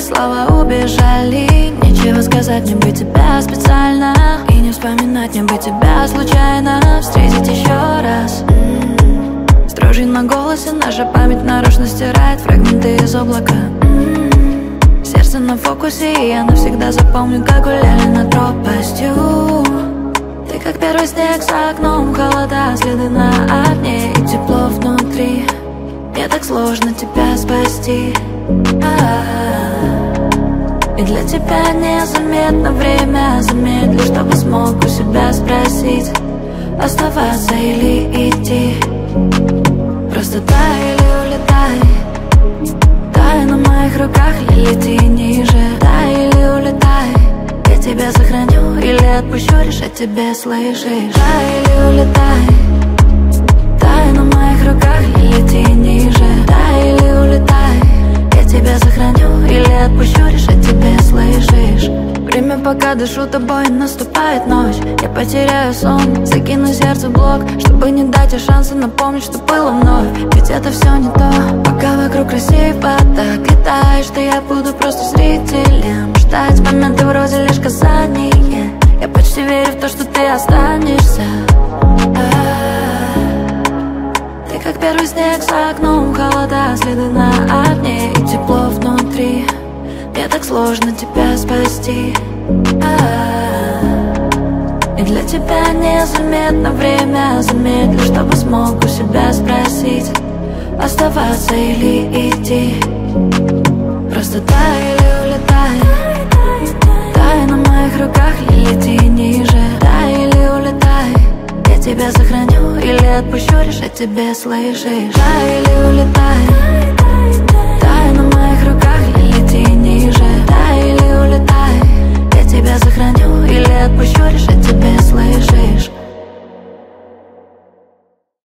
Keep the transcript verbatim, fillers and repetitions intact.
слова убежали. Нечего сказать, не быть тебя специально, и не вспоминать, не быть тебя случайно. Встретить еще раз. С дрожью на голосе наша память нарочно стирает фрагменты из облака. Сердце на фокусе, и я навсегда запомню, как гуляли над пропастью. Ты как первый снег за окном, холода, следы на огне и тепло внутри. Мне так сложно тебя спасти. А-а-а. И для тебя незаметно время замедли, чтобы смог у себя спросить, оставаться или идти. Просто дай или улетай, дай на моих руках или лети ниже. Дай или улетай, я тебя сохраню или отпущу, решать тебе, слышишь? Дай или улетай, дай на моих руках или лети ниже. Дай или улетай, я тебя сохраню или отпущу, решать тебе, слышишь? Время, пока дышу тобой, наступает ночь. Я потеряю сон, закину сердце в блок, чтобы не дать ей шанса напомнить, что было вновь. Ведь это все не то. Пока вокруг красиво так летаешь, что я буду просто зрителем, ждать моменты вроде лишь касания. Я почти верю в то, что ты останешься. Ты как первый снег за окном, холода, следы на огне и тепло внутри. Мне так сложно тебя спасти. А-а-а. И для тебя незаметно время замедлю, чтобы смог у себя спросить, оставаться или идти. Просто дай или улетай, дай на моих руках или лети ниже. Дай или улетай, я тебя сохраню или отпущу, решать тебе, слышишь? Дай или улетай,